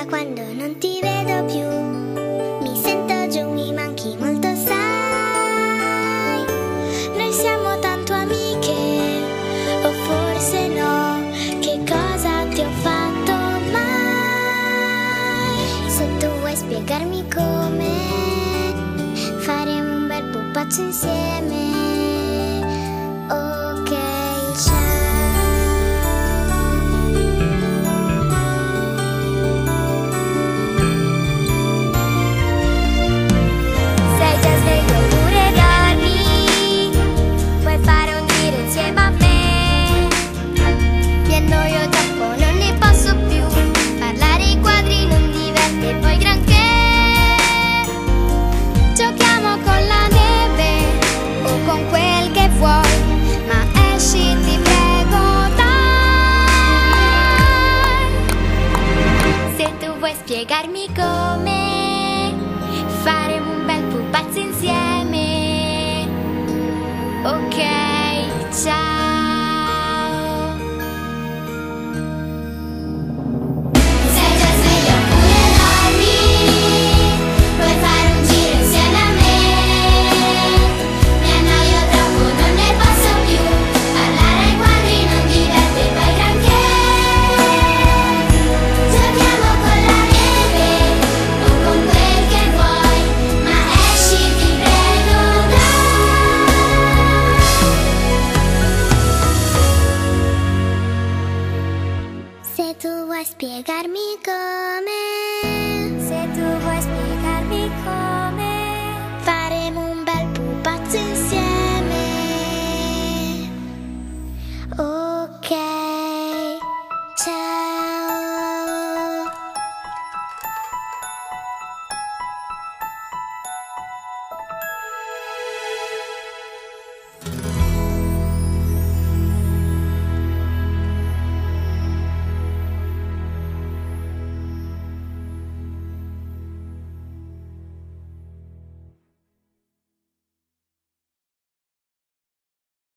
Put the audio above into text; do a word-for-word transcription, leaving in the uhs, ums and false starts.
quando non ti vedo più. Mi sento giù, mi manchi molto, sai. Noi siamo tanto amiche, o forse no. Che cosa ti ho fatto mai? Se tu vuoi spiegarmi come, faremo un bel pupazzo insieme. Ok, ciao. Sei già sveglio oppure dormi? Puoi fare un giro insieme a me. Mi annoio troppo, non ne posso più. Parlare ai quadri non diverte poi granché. Giochiamo con la neve o con quel che vuoi, ma esci, ti prego, dai. Se tu vuoi spiegarmi come, faremo